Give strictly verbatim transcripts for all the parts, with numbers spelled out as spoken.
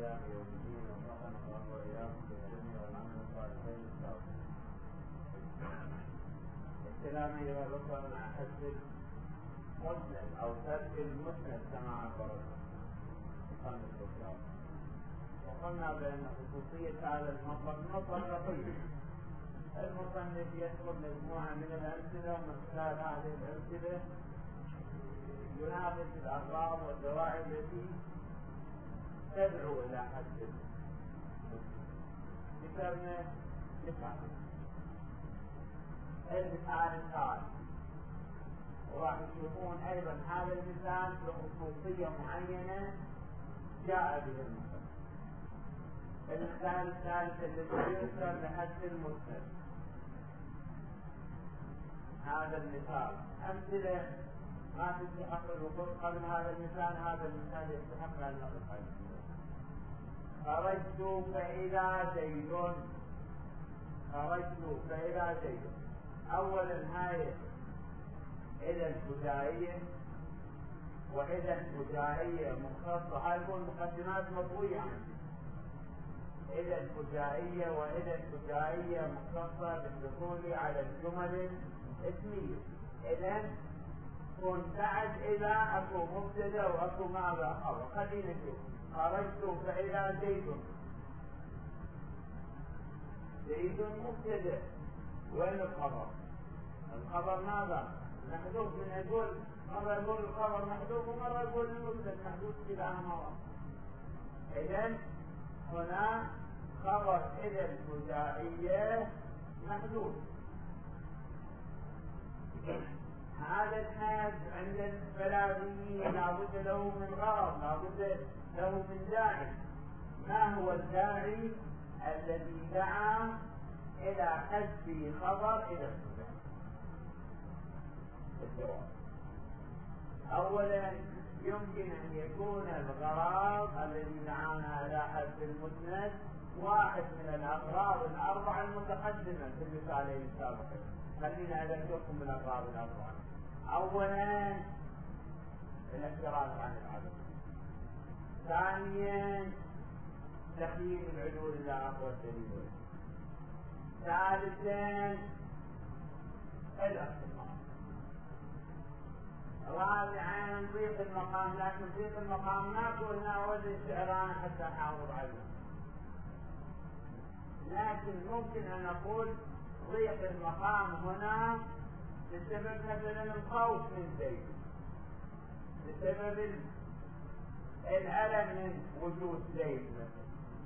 قيام يوم الدين وفقنا الله وإياكم بالعلم والعمل الصالحين التوفيق. الكلام أيها الأخوة مع حسب المسند أو ترك المسند كما عبرت مصنف الكتاب. وقلنا بأن خصوصية هذا المصدر مصدر لطيف. المصنف يذكر مجموعة من الأمثلة ومن خلال هذه الأمثلة يناقش الأغراض والدواعي التي تدعو إلى حد ذكرنا مثال المثال الثالث، وراح تشوفون أيضا هذا المثال بخصوصية معينة جاء به المثال. المثال الثالث الذي يذكر لحد المسند. هذا المثال أمثلة ما تستحق الوقوف قبل هذا المثال. هذا المثال يستحق أن نقف عليه. خرجت فإذا زيد. خرجت فإذا زيد. أولا هاي إذا الفجائية، وإذا الفجائية مختصة. هاي تكون مقدمات مطوية عندي. إذا الفجائية وإذا الفجائية مختصة بالدخول على الجمل الاسمية. إذا كن بعد إذا أكو مبتدأ وأكو ماذا خبر. خلينا نشوف. خرجت فإذا زيد. زيد مبتدأ. وين الخبر؟ الخبر ماذا؟ محذوف. من يقول مرة يقول الخبر محذوف ومرة يقول المبتدأ محذوف كلاهما. إذن هنا خبر إذا الفجائية محذوف. هذا الحد عند البلاغيين لابد له من غرض، لابد له من داعي. ما هو الداعي الذي دعا إلى حذف خبر إذا الفجائية؟ الجواب: أولا يمكن أن يكون الغرض الذي دعانا إلى حذف المسند واحد من الأغراض الأربعة المتقدمة في المثالين السابقين. خلينا أذكركم بالأغراض الأربعة. أولا الاحتراز عن العدد. ثانيا تخييم العدول إلى أقوى الدليل. ثالثا الاختصار. رابعا ضيق المقام. لكن ضيق المقام ما قلنا وزن الشعران حتى نحافظ عليه، لكن ممكن أن نقول ضيق المقام هنا بسبب مثلا الخوف من زيد، بسبب الألم من وجود زيد مثلا.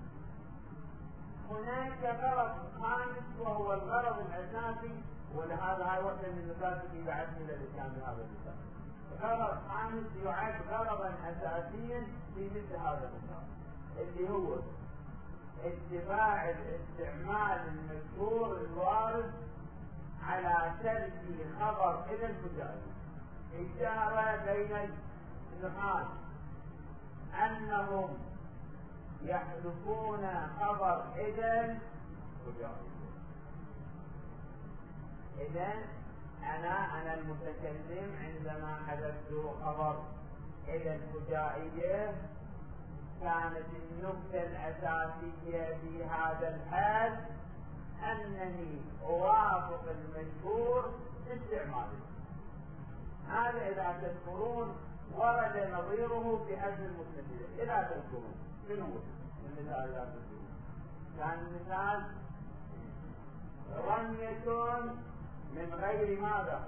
هناك غرض خامس وهو الغرض الأساسي، ولهذا هاي وحدة من النقاط التي بعثني للإسلام بهذا المثال. غرض خامس يعد غرضا أساسيا في مثل هذا المثال، اللي هو اتباع الاستعمال المذكور الوارد على ترك خبر إذا الفجائية. إشارة بين النحاة أنهم يحذفون خبر إذا الفجائية. إذن أنا أنا المتكلم عندما حذفت خبر إذا الفجائية كانت النقطة الأساسية في هذا الحال أنني أوافق المشهور باستعماله. هذا إذا تذكرون ورد نظيره في حذف المسند. إذا تذكرون شنو المثال؟ إذا تذكرون كان المثال رمية من غير ماذا؟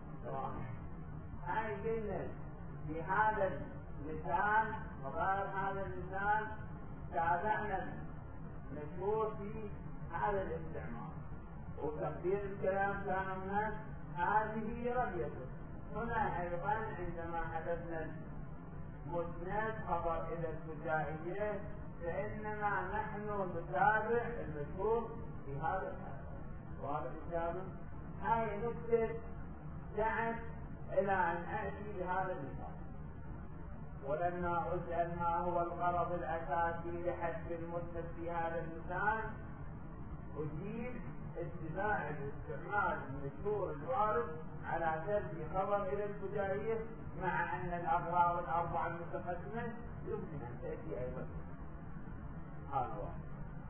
هاي قلنا في هذا المثال وغير هذا المثال تابعنا المشهور في هذا الاستعمال، وتقدير الكلام كان هناك هذه رمية. هنا أيضا عندما حدثنا مسند خبر إلى الفجائية فإنما نحن نتابع المشهور في هذا الحال. وهذا الكتاب هاي نكتة دعت إلى أن أأتي بهذا المثال. ولما أسأل ما هو الغرض الأساسي لحذف المسند في هذا المثال أجيب اتباع الاستعمال المشهور الوارد على ترك خبر إلى الفجائية، مع أن الأغراض الأربعة المتقدمة يمكن أن تأتي أيضا. حال واحد.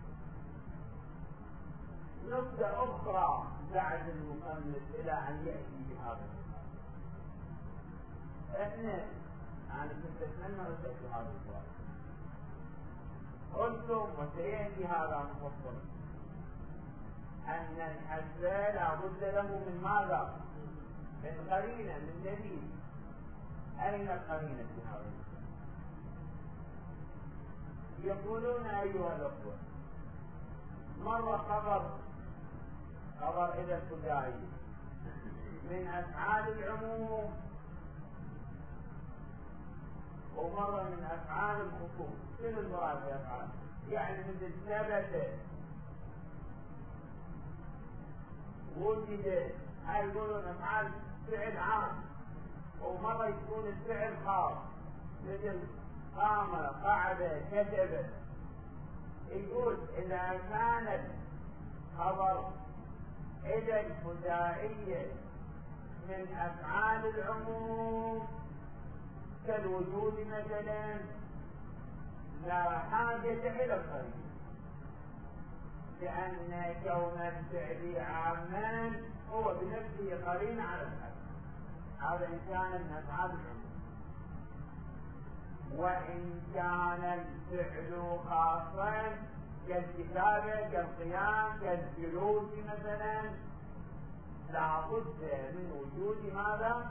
نقطة أخرى بعد المصنف إلى أن يأتي بهذا المثال. إحنا أنا كنت أتمنى أسأل هذا السؤال. قلتم وسيأتي هذا مفصل أن الحد لا بد له من ماذا؟ من قرينة، من دليل. أين القرينة في هذا المثال؟ يقولون أيها الأخوة مرة خبر خبر إلى الفجائي من أفعال العموم ومرة من أفعال الخصوص. شنو المراد بأفعال؟ يعني مثل ثبت وجد، هاي يقولون أفعال فعل عام، ومرة يكون الفعل خاص مثل قام قعد كتب. يقول إذا كانت خبر إلى الفجائية من أفعال العموم كالوجود مثلا لا حاجة إلى القرينة، لأن كون الفعل عاما هو بنفسه قرينة على الحد. هذا إن كان من أفعال العموم. وإن كان الفعل خاصا كالكتابة كالقيام كالجلوس مثلا لا بد من وجود ماذا؟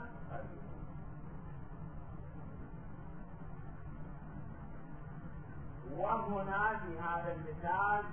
وهنا في هذا المثال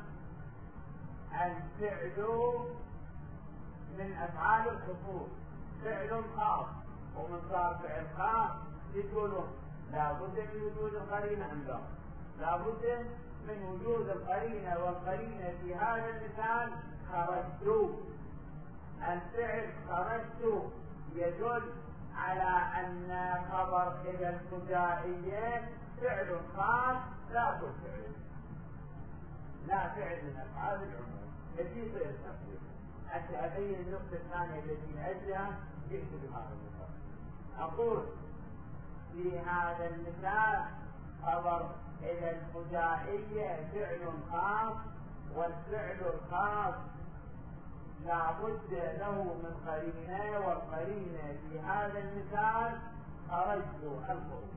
الفعل من أفعال الخصوص، فعل خاص، ومن صار فعل خاص يقولون لا بد من وجود القرينة أم لا؟ لا بد من وجود القرينة، والقرينة في هذا المثال خرجت. الفعل خرجت يدل على أن خبر إلى الفجائية فعل خاص لا فعل، لا فعل من أفعال العموم. التي يصير التفسير حتى أبين النقطة الثانية التي لأجلها جئت بهذا المثال. أقول في هذا المثال خبر إلى الفجائية فعل خاص، والفعل الخاص لا بد له من قرينة، والقرينة في هذا المثال خرجت الخروج.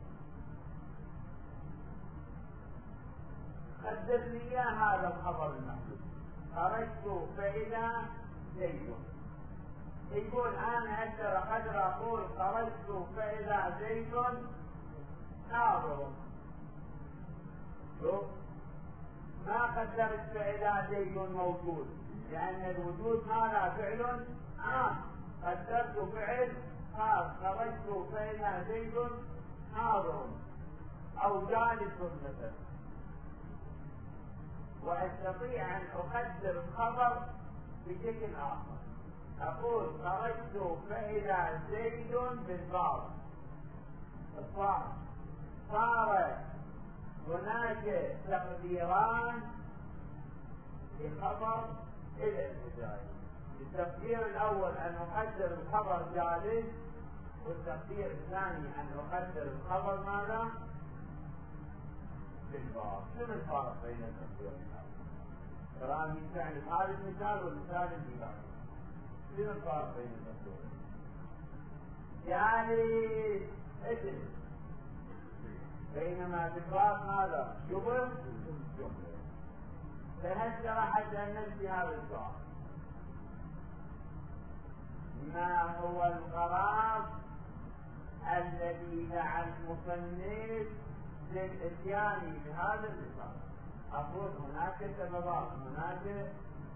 قدر لي هذا الخبر المحدود، خرجت فإذا زيد. يقول أنا أقدر قدر أقول خرجت فإذا زيد ناظر. شوف ما قدرت فإذا زيد موجود، لأن الوجود ماذا؟ فعل عام. قدرت فعل خاص، خرجت فإذا زيد ناظر أو جالس مثلا. وأستطيع أن أقدر الخبر بشكل آخر، أقول خرجت فإذا زيد بالباب الصار. صار هناك تقديران للخبر إلى الفجائية. التقدير الأول أن أقدر الخبر جالس، والتقدير الثاني أن أقدر الخبر ماذا؟ بالباب. شنو الفرق بين التقديرين؟ كلامي يعني هذا المثال والمثال اللي بعده. شنو الفرق بين التقديرين؟ يعني اسم، بينما في الباب ماذا؟ شبه شبه. فهسه راح أسأل في هذا السؤال: ما هو الغرض الذي دعا المصنف للاتيان بهذا المثال؟ أقول هناك سببان، هناك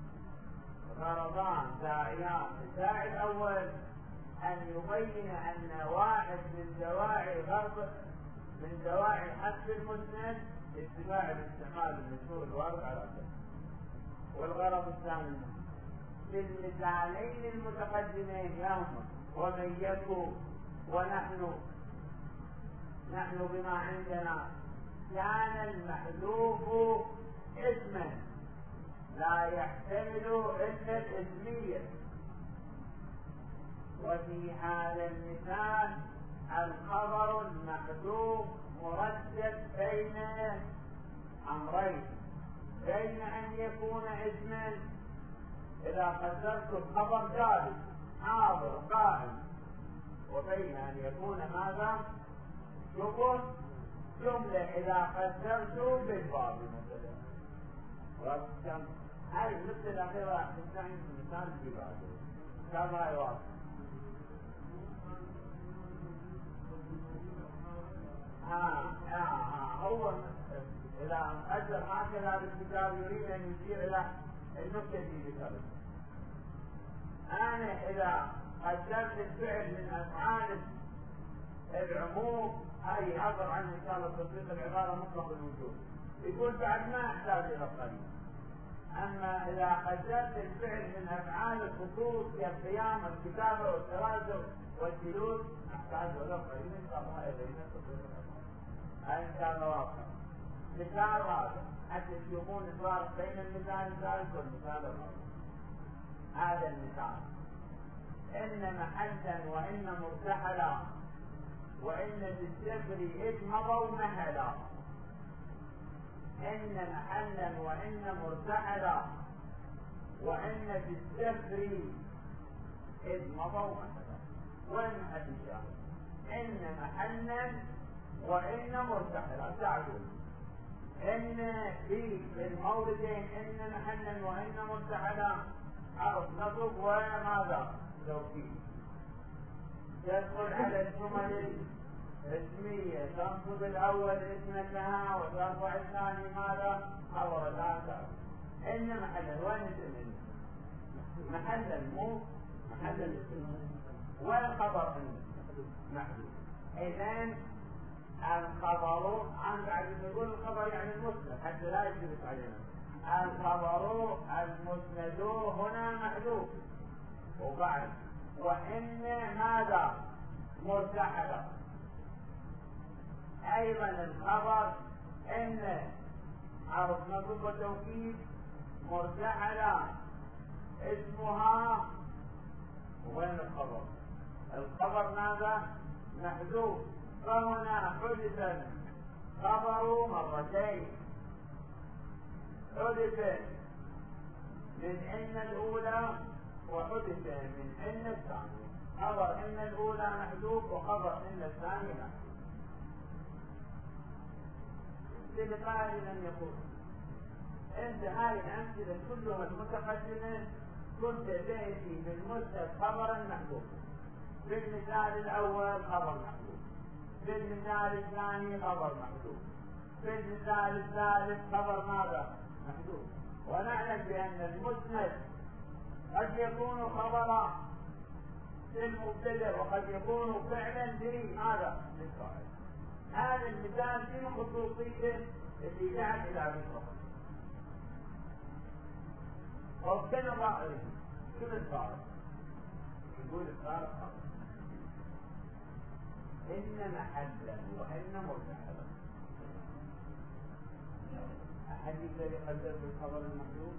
غرضان داعيان. الداعي الأول أن يبين أن واحد من دواعي غرض من دواعي حث المسند اتباع الاستعمال المشهور الوارد على ذلك. والغرض الثاني في المثالين المتقدمين يوم ومن يكن ونحن نحن بما عندنا كان المحذوف اسما لا يحتمل الا الاسميه. وفي هذا المثال الخبر المحذوف مرتب بين امرين: بين أن يكون اسما إذا قدرت خبر جاري حاضر قائم، وبين أن يكون ماذا؟ شبه جملة إذا قدرت بالباب مثلا. هاي النقطة الأخيرة راح تستعين في مثال الجبال. كم هاي واضح؟ ها ها ها هو إذا قدر هكذا بالكتاب يريد أن يشير إلى النقطة دي بسبب. أنا إذا قدرت الفعل من أفعال العموم هاي يعبر عنه إن شاء الله تطبيق العبارة مطلق الوجود، يقول بعد ما أحتاج إلى القرين. أما إذا قدرت الفعل من أفعال الخصوص كالقيام والكتابة والتراجع والجلوس أحتاج إلى القرين. إن شاء الله إلينا تطبيق العبارة. هاي إن شاء الله واضح. مثال هذا حتى تشوفون الفارق بين المثال الثالث والمثال الرابع. هذا المثال إن محلا وإن مرتحلا وإن بالسفر إذ مضوا مهلا. إن محلا وإن مرتحلا وإن بالسفر إذ مضوا مهلا. وإن محل الشاهد إن محلا وإن مرتحلا. تعالوا إن في الموردين إن محلا وإن مرتحلا حرف نصب وماذا؟ توكيد. تدخل على الجمل الاسمية، تنصب الأول اسم لها وترفع الثاني ماذا؟ خبر الآخر. إن محلا وين اسم؟ محلا مو محلا الاسم والخبر محدود. إذن الخبر عن بعد نقول الخبر يعني المسند حتى لا يشتبك علينا. الخبر المسند هنا محذوف. وبعد وإن ماذا؟ مرتحلة. أيضا الخبر إن حرف نصب وتوكيد مرتحلة اسمها. وين الخبر؟ الخبر ماذا؟ محذوف. فهنا حدث خبر مرتين. حدث من إن الأولى وحدث من إن الثانية. خبر إن الأولى محذوف وخبر إن الثانية محذوف. للقائل أن يقول أنت هذه الأمثلة كلها المتقدمة كنت تأتي في المسند خبرا محذوفا. في المثال الأول خبر محذوف، في المثال الثاني خبر محذوف، في المثال الثالث خبر ماذا؟ محذوف. ونعلم بأن المسند قد يكون خبرا للمبتدأ وقد يكون فعلا لماذا؟ للفاعل. هذا المثال فيه خصوصية اللي جاءت إلى بالخبر. وكان ظاهره شنو الفارق؟ يقول الفارق خبر إن محلا وإن مرتحلا. أحد يقدر يقدر بالخبر المحذوف؟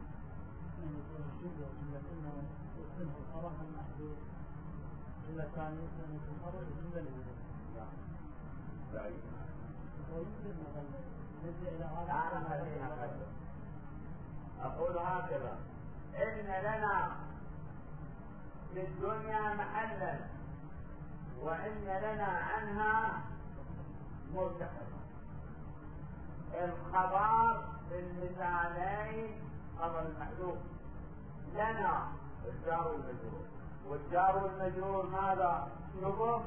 إنه يكون الخبر المحذوف إلا ثاني يكون الخبر الجملة الأولى. بعيد. ويمكن مثلا نجي إلى هذا. أنا خلينا أقدر. أقول هكذا إن لنا في الدنيا محلا وإن لنا عنها مرتحلا. الخبر في المثالين خبر المحذوف. لنا الجار والمجرور، والجار والمجرور ماذا؟ شبه.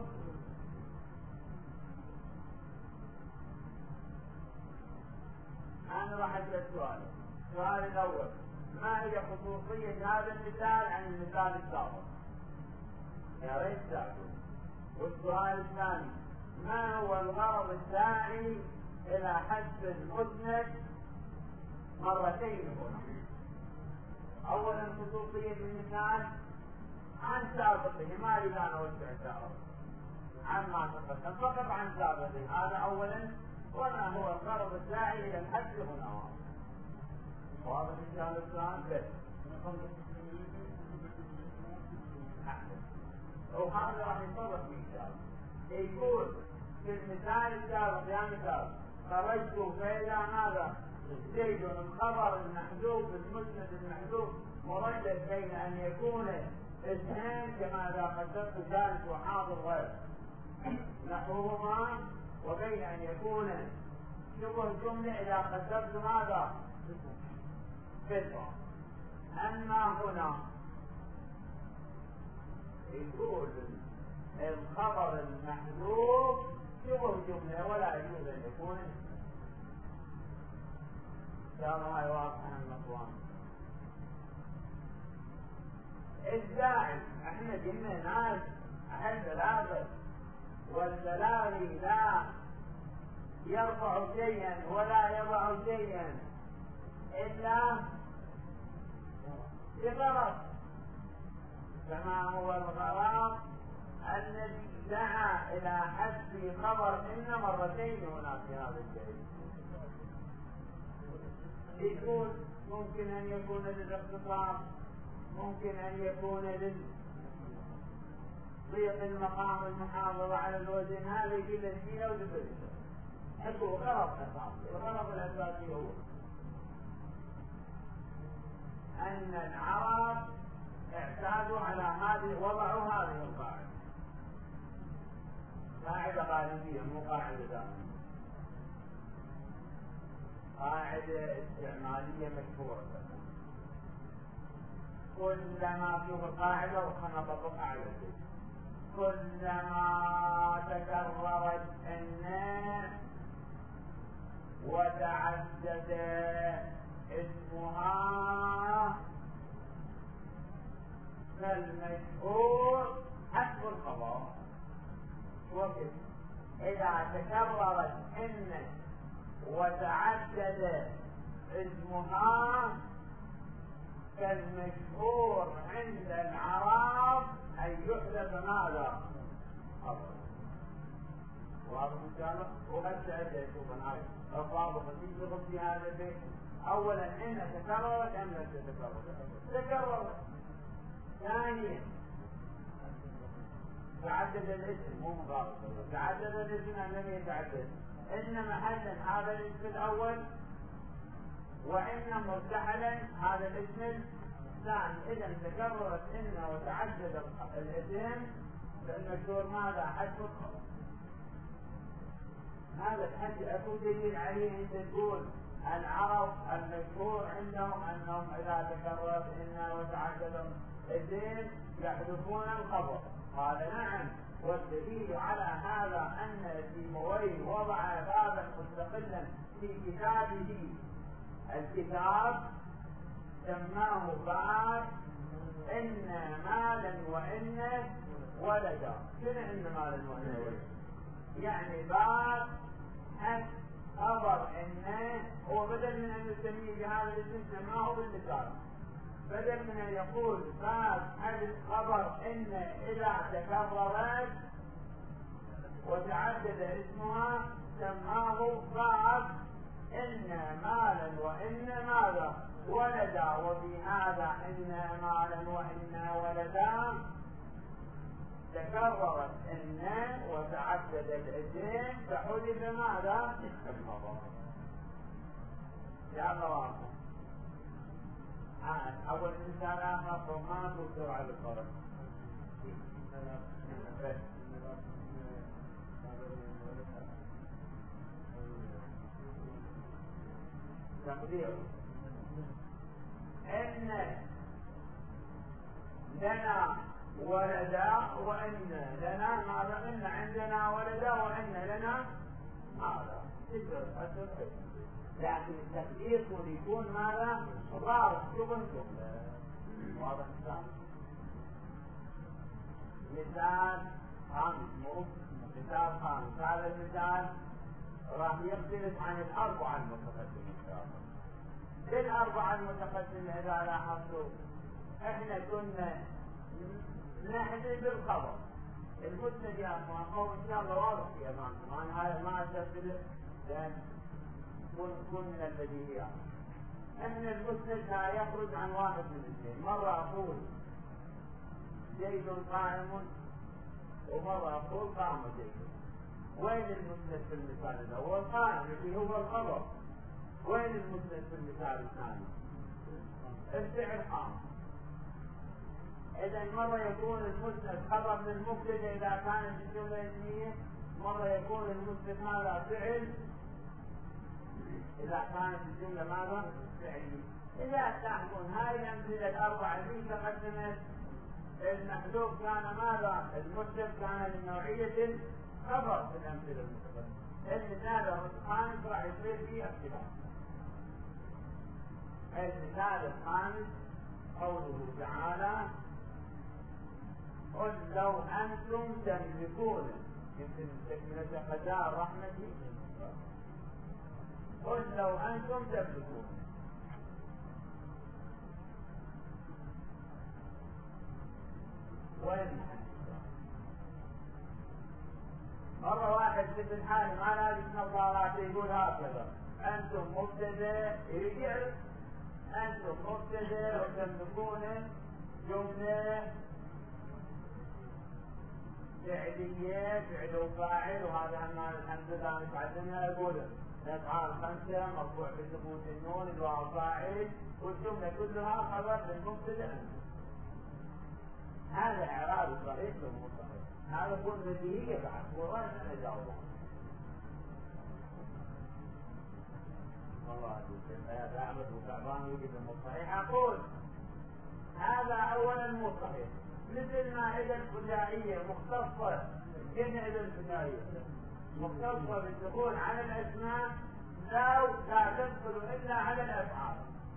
أنا راح أسأل سؤال. السؤال الأول ما هي خصوصية هذا المثال عن المثال السابق؟ يا ريت تعرفوا. والسؤال الثاني ما هو الغرض الداعي إلى حذف المسند مرتين هنا؟ أولا خصوصية المثال عن سابقه، ما أريد أن أوسع الدعوة عما تقدم، فقط عن سابقه. هذا أولا. وما هو الغرض الداعي إلى الحذف هنا؟ واضح إن شاء الله السؤال؟ بس وهذا راح يتطرق فيه إن شاء الله. يقول في المثال السابق يا مثال خرجت فإذا ماذا؟ زيد الخبر المحذوف المسند المحذوف مردد بين ان يكون اثنين كما اذا قدرت ذلك وحاضر غير نحوهما، وبين ان يكون شبه جمله اذا قدرت ماذا فطره. اما هنا يقول الخبر المحذوف شبه جمله ولا يجوز ان يكون. كانوا هاي واضحة من الأخوان. الداعي احنا قلنا ناس أهل بلاغة والبلاغي لا يرفع شيئا ولا يضع شيئا إلا بغرض، كما هو الغرض الذي دعا إلى حذف خبر إن مرتين هنا في هذا البيت. يكون ممكن أن يكون للاختصار، ممكن أن يكون لضيق المقام المحافظة على الوزن، هذه كل شيء لو ذكر حكوا غرض أساسي. الغرض الأساسي هو أن العرب اعتادوا على هذه، وضعوا هذه القاعدة، قاعدة غالبية مو قاعدة دائمة، قاعدة استعمالية مشهورة. كلما شوف القاعدة وخلنا نطبقها على البيت، كلما تكررت الناس وتعدد اسمها فالمشهور حسب الخبر. وكذا إذا تكررت الناس وتعدد اسمها كالمشهور عند العرب أن يحدث ماذا؟ خبر. واضح إن شاء الله؟ وقد تعدد شوفا هاي الضابط في شغل في هذا البيت. أولا إن تكررت أم لا تتكرر؟ تكررت. ثانيا تعدد الاسم مو مغالطة، تعدد الاسم أم لم يتعدد؟ إن محلا هذا الاسم الأول وإن مرتحلا هذا الاسم الثاني. إذا تكررت إن وتعدد الاسم فالمشهور ماذا؟ حذف الخبر. هذا الحد أكو دليل عليه. أنت تقول العرب المشهور عندهم أنهم إذا تكررت إن وتعدد الاسم يحذفون الخبر. قال نعم، والدليل على هذا أن سيبويه وضع بابا مستقلا في كتابه الكتاب سماه باب إن مالا وإن ولدا. شنو إن مالا وإن ولدا؟ يعني باب حذف خبر إن، هو بدل من أن يسميه بهذا الاسم سماه بالكتاب، بدل من أن يقول باب حذف خبر إن إذا تكررت وتعدد اسمها سماه باب إن مالا وإن ماذا؟ ولدا. وفي هذا إن مالا وإن ولدا تكررت إن وتعدد الاسم فحذف ماذا؟ الخبر. يا الله آه. أول مثال آخر فما تذكر على الخبر تقدير إن لنا ولدا وإن لنا ماذا؟ إن عندنا ولدا وإن لنا ماذا؟ لكن التقدير يكون ماذا؟ ضارب شبه جملة. واضح الكلام؟ مثال خامس مو مثال خامس. هذا المثال راح يختلف عن الأربعة المتقدمة إن شاء الله. الأربعة المتقدمة إذا لاحظتوا إحنا كنا نحذف الخبر. المسند يا أخوان قول إن شاء الله واضح يا أخوان، أنا هذا ما أستفيد لأن كن من البديهيات. إحنا المسند لا يخرج عن واحد من الاثنين، مرة أقول زيد قائم ومرة أقول قام زيد. وين المسند في المثال الأول؟ قائم اللي هو الخبر. وين المسند في المثال الثاني؟ الفعل قام. إذا مرة يكون المسند خبر للمبتدأ إذا كانت الجملة اسمية، مرة يكون المسند هذا فعل إذا كانت الجملة ماذا؟ فعلية. إذا تلاحظون هاي الأمثلة الأربعة اللي تقدمت، المحذوف كان ماذا؟ المسند كان من نوعية الخبر في الأمثلة المتقدمة. المثال الخامس راح يصير فيه اختلاف. المثال الخامس قوله تعالى: قل لو أنتم تملكون، يمكن تكملة قضاء رحمتي، قل لو أنتم تملكون. وين مرة واحد في الحال ما لابس نظارات يقول هكذا: أنتم مبتدأ، يرجع أنتم مبتدأ وتملكون جملة فعلية، فعل وفاعل، وهذا الحمد لله متعلمها. يقول الأفعال خمسة مرفوع بثبوت النون، الواو فاعل، والجملة كلها خبر للمبتدأ. هذا إعراب صحيح ومو صحيح؟ هذا يكون بديهية بعد، وين أنا أجاوبه؟ والله هذا أعبد وتعبان ويجب المو صحيح. أقول هذا أولا مو صحيح، مثل ما إذا الفجائية مختصة، كيف إذا الفجائية مختصة بالدخول على الأسماء، لو لا تدخل إلا على الأفعال،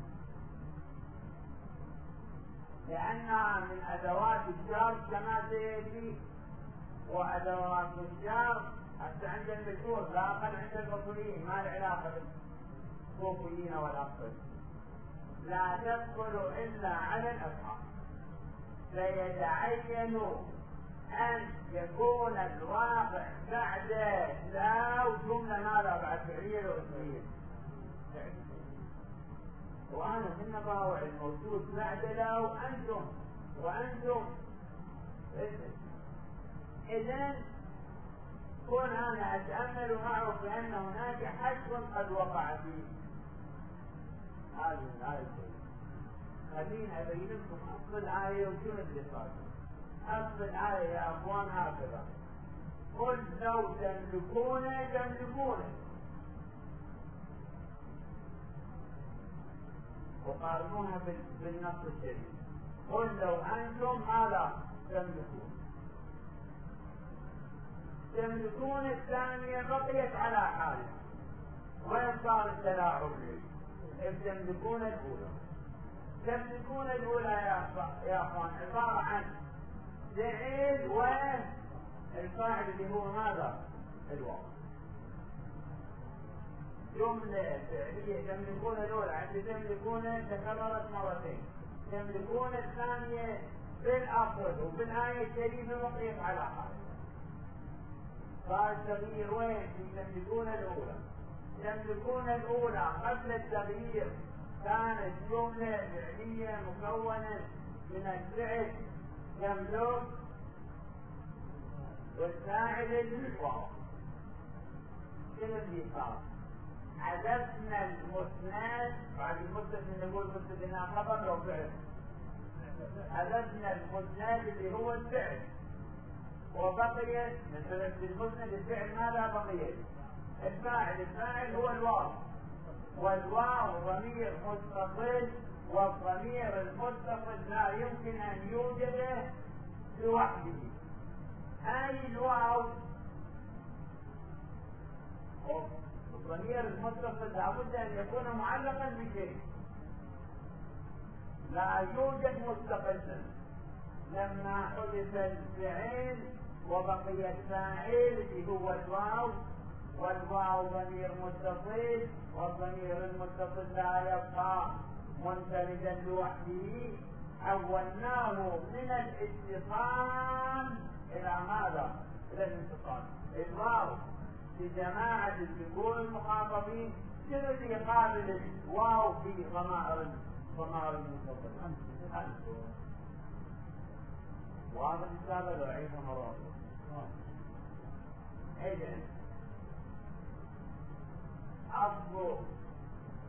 لأنها من أدوات الشرط كما سيأتي. وأدوات الشرط حتى عند المشهور لا أقل عند البصريين، ما العلاقة بالصوفيين والأقل، لا تدخل إلا على الأفعال. فيتعين أن يكون الواقع بعد لا جملة ماذا بعد فعلية واسمية. وأنا في النباوع الموجود بعد لو أنتم وأنتم إذن كون أنا أتأمل معه بأن هناك حدث قد وقع فيه. هذا الآية خليني أبين لكم أصل الآية وشنو اللي صار. أصل الآية يا أخوان هكذا: قل لو تملكون تملكون، وقارنوها بالنص الشريف: قل لو أنتم ماذا تملكون. تملكون الثانية بقيت على حالها، وين صار التلاعب لي؟ تملكون الأولى. تملكون الأولى يا أخوان عبارة عن فعل والفاعل اللي هو ماذا؟ الواو. جملة فعلية تملكون الأولى، عند تملكون تكررت مرتين، تملكون الثانية بالأصل وبالآية الشريفة بقيت على حالها. صار التغيير وين؟ في تملكون الأولى. تملكون الأولى قبل التغيير كانت جملة فعلية مكونة من الفعل يملك والفاعل الواو. شنو اللي صار؟ حذفنا المسند، بعد المسند نقول مسند خبر لو فعل، حذفنا المسند اللي هو الفعل، وبقيت مثلا في المسند الفعل ماذا بقيت؟ الفاعل. الفاعل هو الواو، والواو ضمير متصل، والضمير المتصل لا يمكن ان يوجد لوحده. اي الواو الضمير المتصل لابد ان يكون معلقا بشيء، لا يوجد مستقلا. لما حدث الفعل وبقي الفاعل اللي هو الواو، والواو ضمير متصل، والضمير المتصل لا يبقى منفردا لوحده، حولناه من الاتصال الى ماذا؟ الى الانفصال. الواو في جماعة الذكور المخاطبين شنو اللي يقابل الواو في ضمائر ضمائر المتصل؟ أنتم. واضح الكتابة لو أعيدها مرة أخرى. إذن أصل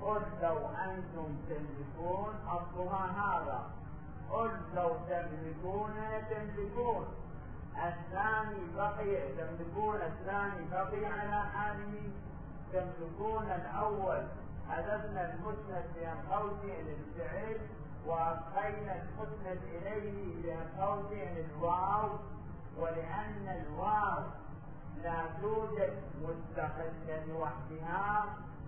قل لو أنتم تملكون أصلها هذا، قل لو تملكون تملكون، الثاني بقي تملكون، الثاني بقي على حاله، تملكون الأول حذفنا المسند بين قوسين الفعل وأبقينا المسند إليه بين قوسين الواو، ولأن الواو لا توجد مستقلة لوحدها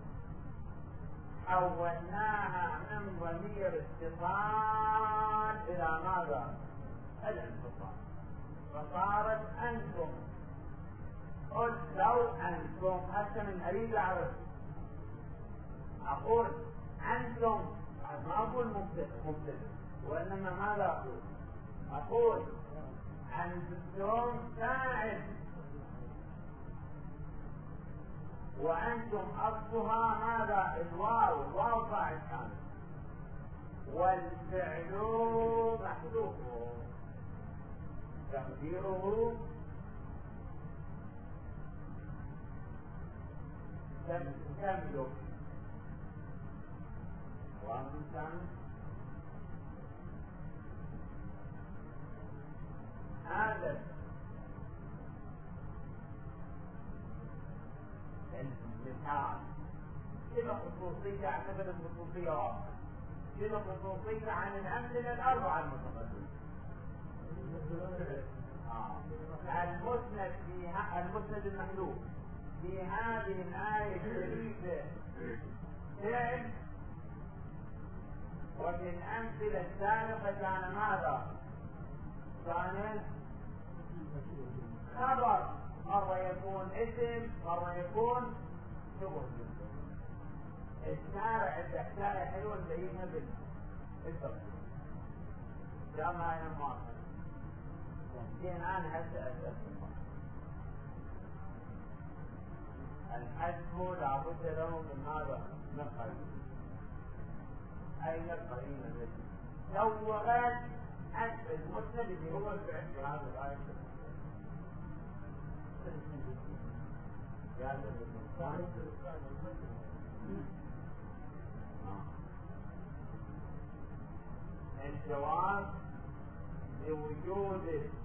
حولناها من ضمير اتصال إلى ماذا؟ الانفصال، فصارت أنتم. قل لو أنتم، حتى من أريد أعرف أقول أنتم، ما أقول مبتدأ، وإنما ماذا أقول؟ أقول أنتم فاعل، وأنتم أصلها ماذا؟ الواو، الواو فاعل كامل، والفعل محذوف تقديره تملك. وأنتم هذا المثال كده خصوصية، اعتبر الخصوصية واضحة، كده خصوصية عن الأمثلة الأربعة المتقدمة. آه. المسند في المسند المحذوف في هذه الآية الشريفة فعل، وفي الأمثلة السابقة كان ماذا؟ كان خبر، مرة يكون اسم، مرة يكون شغل. الشارع الحكاية حلوة زينا بالفرق جامعة المواطن. زين أنا هسه أسأل الحذف لابد له من ماذا؟ من قرينة. أين القرينة التي سوغت حذف المسند اللي هو الفعل في هذا الآية؟ الجواب لوجود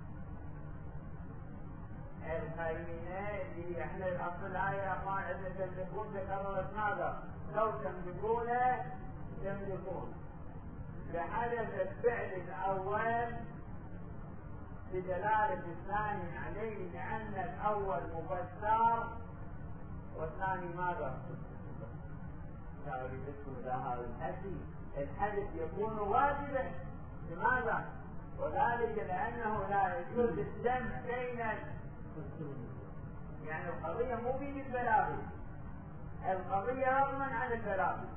القرينة اللي احنا الاصل الآية قال إذا تملكون تكررت ماذا؟ لو تملكون تملكون، فحدث الفعل الأول بدلالة الثاني عليه، لأن الأول مفسر والثاني ماذا؟ لا أريدكم إلى هذا الحديث. الحدث يكون واجبا، لماذا؟ وذلك لأنه لا يجوز الجمع بين، يعني القضية مو بين البلاغي، القضية رغما عن البلاغي.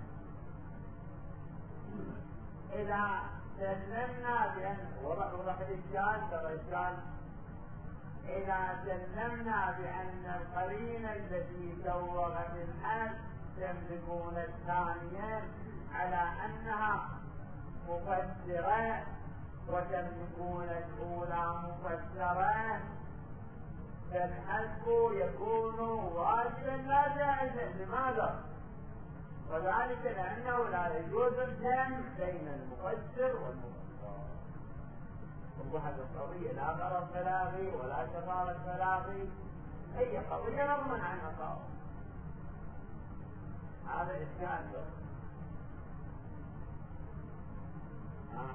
إذا سلمنا بأن وضح الإشكال، ترى إشكال، إذا سلمنا بأن القرينة التي سوغت الحد تملكون الثانية على أنها مفسرة وتملكون الأولى مفسرة، فالحذف يكون واجبا لا جائزا. لماذا؟ وذلك لأنه لا يجوز الجمع بين المفسر والمفسر. وضحت القضية، لا غرض بلاغي ولا شطارة بلاغي، هي قضية رغما عن أصابه. هذا إشكال بس. ها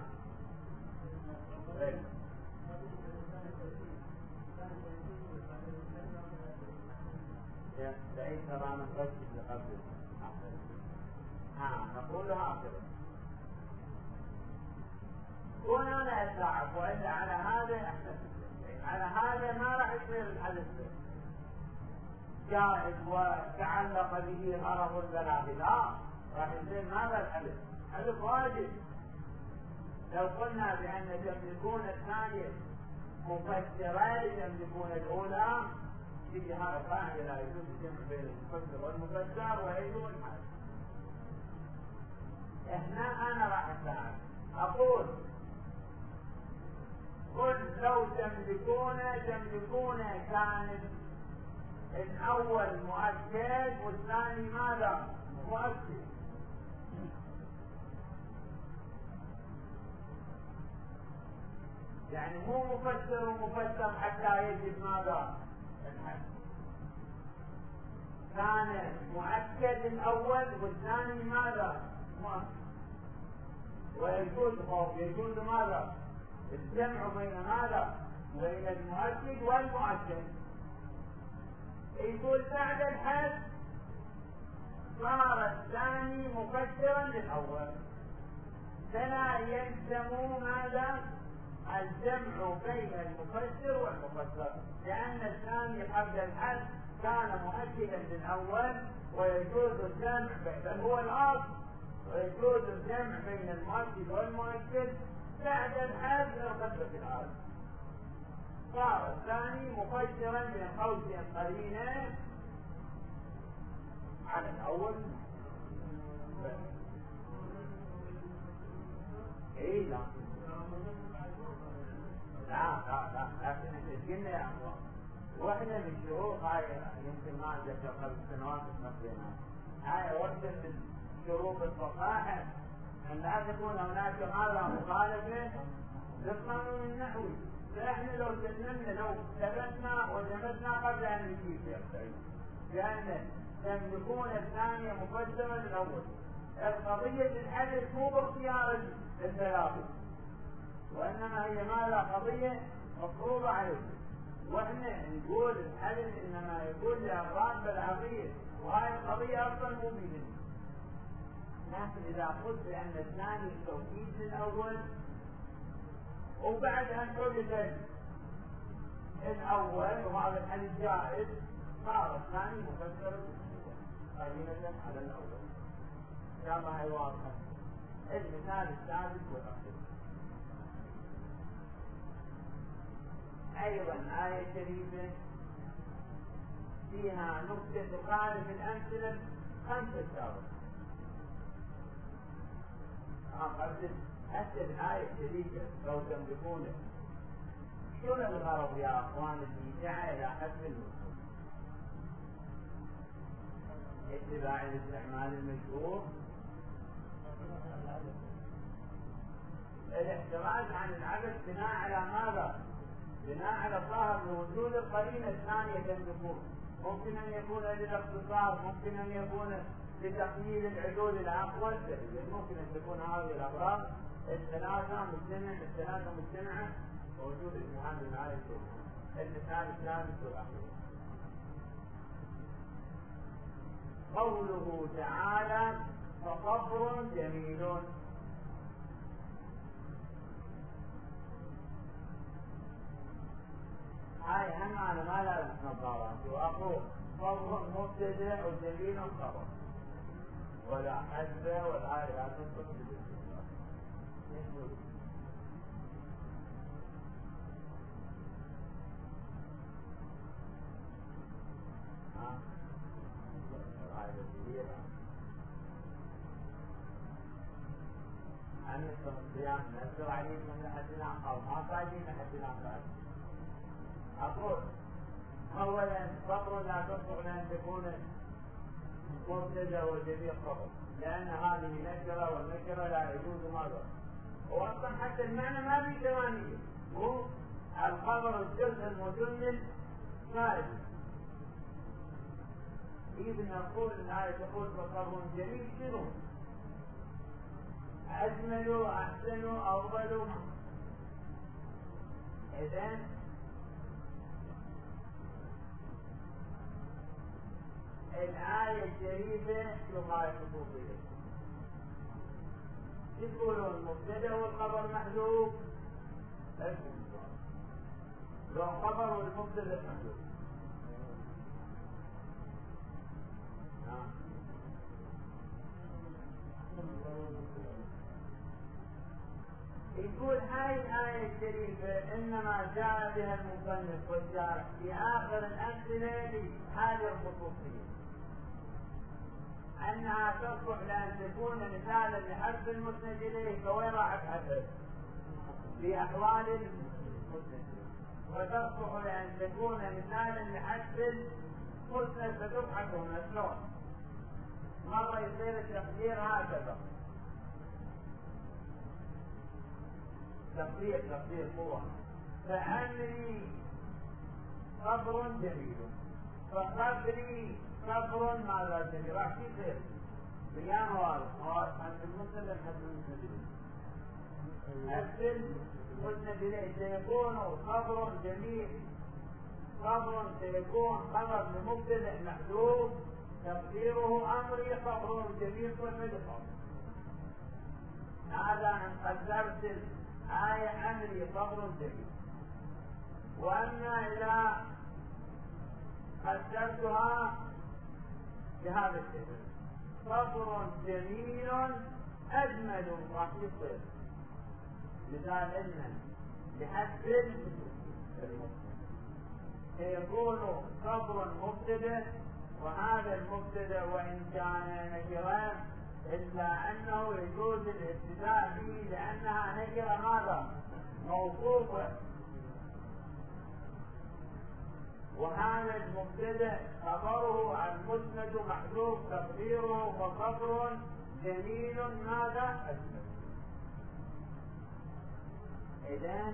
بعيد تمام القصد اللي قبل. ها نقول هكذا، كون انا اتلاعب والا على هذا احسن، على هذا ما راح يصير الحدث جائز وتعلق به غرض البلاغ، لا راح يصير ماذا الحدث؟ الحدث واجب. لو قلنا بان تملكون الثانية مفسرين يملكون الاولى، في هذا قاعدة لا يجوز الجمع بين المفسر والمفسر ويجوز الحدث. هنا انا راح اساعد اقول قل لو تملكون تملكون كان الاول مؤكد والثاني ماذا؟ مؤكد. يعني مو مفسر ومفسر حتى يجب ماذا؟ الحد. كان مؤكد الأول والثاني ماذا؟ مؤكد. ويجوز يجوز ماذا؟ الجمع بين ماذا؟ بين المؤكد والمؤكد. يقول بعد الحد صار الثاني مفسرا للأول، فلا يلزم ماذا؟ الجمع بين المفسر والمفسر، لأن الثاني قبل الحد كان مؤكدا للأول ويجوز الجمع، بل هو الأصل، ويجوز الجمع بين المؤكد والمؤكد بعد الحد للقدرة الأصل. صار الثاني مفسرا من قوس قرينة على الأول. إيه لا لا لا لكن قلنا يا أخوان، واحدة من الشروط هاي يمكن ما أتذكر قبل سنوات تقريبا، هاي واحدة من شروط الفصاحة أن لا تكون هناك ماذا؟ مخالفة للقانون النحوي. فإحنا لو سلمنا لو ثبتنا وجمدنا قبل أن نجيب شيء، لأن يملكون الثانية مفسرا للأول. القضية الحدث مو باختيار الثلاثة، وإنما هي ماذا؟ قضية مفروضة عليه. وإحنا نقول الحدث إنما يكون لأغراض بالعقيدة، وهاي القضية أصلا مو بيدنا. لكن إذا قلت بأن الثاني توكيد للأول وبعد أن حدث الأول وهذا الحديث جائز، صار الثاني مفسر قرينة على الأول. كما هي واضحة. المثال الثالث والأخير أيضا آية شريفة فيها نقطة تخالف الأمثلة خمسة سابق. قبل حتى الآية الشريفة لو تملكونه، شنو الغرض يا أخوان في جعل حسب المسلم؟ اتباع الاستعمال المشهور، الاحتراز عن العبث بناء على ماذا؟ بناء على ظاهر لوجود القرينة الثانية تملكون. ممكن أن يكون للاختصار، ممكن أن يكون لتقليل العدول الأقوى، ممكن أن تكون هذه الأغراض الثلاثة مجتمعة الثلاثة مجتمعة ووجود اتحاد الآية. المثال الثالث والأخير قوله تعالى فصبر جميل. هاي هم أنا ما لابس نظارات وأقول صبر مبتدأ وجميل خبر، ولا حسبة ولا هاي لا تصدق بالاستثناء. ها؟ هاي كبيرة. أنا الصيام نزل عليكم من حدنا قال ما قاعدين حدنا قال. أقول أولا صبر لا تصلح لأن تكون مبتدأ وجميع خبر، لأن هذه نكرة والنكرة لا يجوز ماذا؟ وأصلا حتى المعنى ما في ثمانية، هو الخبر الجزء المجمل خارج. إذ نقول الآية تقول فصبر جميل شنو؟ أجمل أحسن أفضل. إذن الآية الشريفة تخالف خصوصية. يقولون المبتدأ والخبر محذوف، لو خبر والمبتدأ محذوف. يقول هاي الآية الشريفة إنما جاء بها المصنف والشارح في آخر الأمثلة لهذه الخصوصية، أنها تصلح لأن تكون مثالا لحذف المسند إليه، فوين راح تحذف؟ في أحوال المسند. وتصلح لأن تكون مثالا لحذف المسند فتبحث هنا شلون؟ مرة يصير التقدير هكذا، تقدير تقدير قوة، فأمري صبر جميل، فصبري صبر ماذا جميل، راح يصير بيان واضح عند المسلم حد المسلم أسل مسند إليه سيكون صبر جميل. صبر سيكون خبر لمبتدأ محذوف تقديره أمري صبر جميل والمدخل. هذا أن قدرت الآية أمري صبر جميل. وأما إذا قدرتها بهذا الشيء صبر جميل أجمل راح يصير مثال إن بحسب سيكون صبر مبتدأ، وهذا المبتدأ وإن كان نكرا إلا أنه يجوز الابتداء به لأنها نكرة ماذا؟ موصوفة. وهذا المبتدأ خبره المسند محذوف تقديره وصبر جميل ماذا؟ أجمل. إذن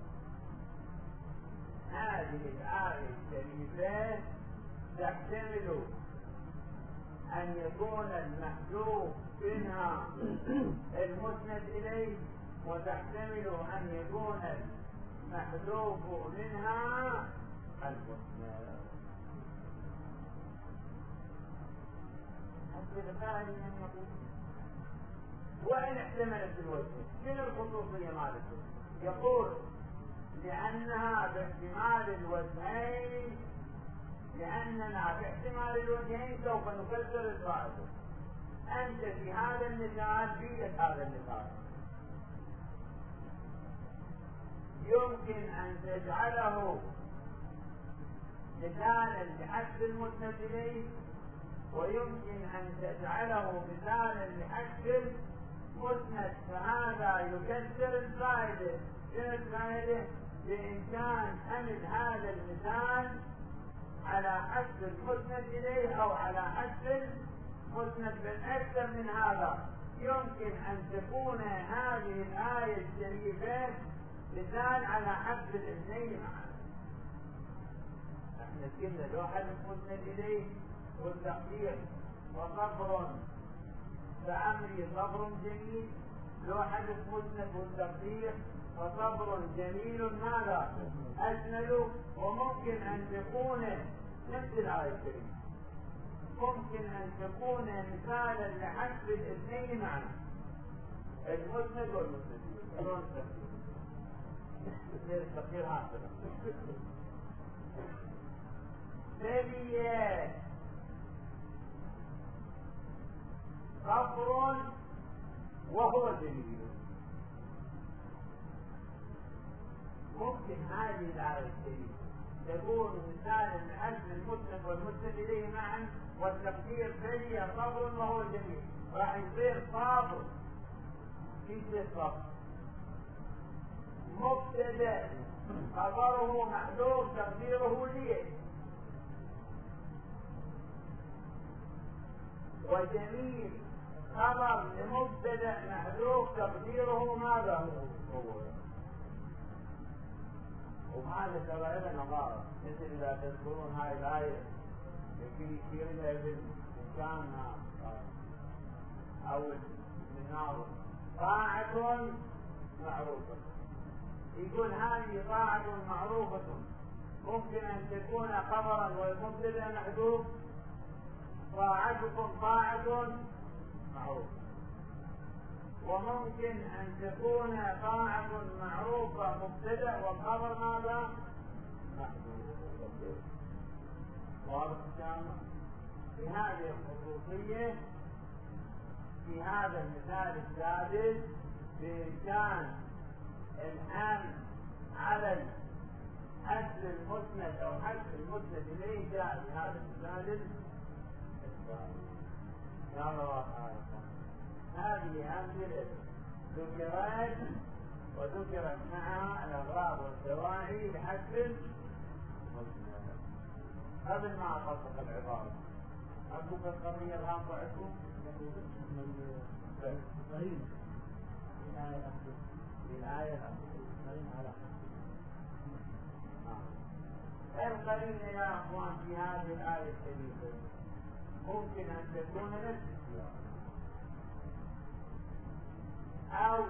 هذه الآية الشريفة تحتمل أن يكون المحذوف منها المسند إليه، وتحتمل أن يكون المحذوف منها المسند. وإن احتملت الوجه من الخصوصية مالته يقول لأنها باحتمال الوجهين، لأننا باحتمال الوجهين سوف نكسر القاعدة. أنت في هذا المثال بيدك هذا المثال يمكن أن تجعله مثالا لحذف المسند إليه، ويمكن أن تجعله مثالا لحذف المسند، فهذا يكسر الفائدة. شنو الفائدة؟ بإمكان حمل هذا المثال على حذف المسند إليه أو على حذف المسند، بل أكثر من هذا يمكن أن تكون هذه الآية الشريفة مثال على حذف الاثنين معا. احنا قلنا لو حذف المسند إليه والتقدير وصبر فأمري صبر جميل، لو حذف مسند والتقدير وصبر جميل ماذا؟ أجمل. وممكن أن تكون نفس الآية الكريمة، ممكن أن تكون مثالا لحذف الاثنين معا، المسند والمسند. شلون التفسير؟ يصير التفسير هكذا بلي صبر وهو جميل. ممكن هذه الآية الكريمة تكون مثالا لحذف المسند والمسند إليه معا، والتقدير بلي صبر وهو جميل، راح يصير صبر. كيف صبر؟ مبتدأ خبره محذوف تقديره ليه، وجميل خبر لمبتدأ محذوف تقديره ماذا هو. وهذا ترى لنا نظارة، مثل إذا تذكرون هاي الآية في يصير لها بالإمكان أو من نار طاعة معروفة، يقول هذه طاعة معروفة ممكن أن تكون خبرا والمبتدأ محذوف، طاعتكم طاعة معروفة. وممكن أن تكون طاعة معروفة مبتدأ والخبر ماذا؟ محذوف. واضح الكلام؟ في هذه الخصوصية في هذا المثال السادس بإمكان الحمل على حذف المسند أو حذف المسند إليه جاء في هذا المثال يا الله. هذه أمثلة ذكرت وذكرت معها الأغراض والدواعي لحذف المسند قبل ما أخصص العبارة. أبوك القضية الآن وعدكم قريب الآية الأخيرة الآية الأخيرة على القرينة يا أخوان في هذه الآية الشريفة ممكن أن تكون نفس السياق أو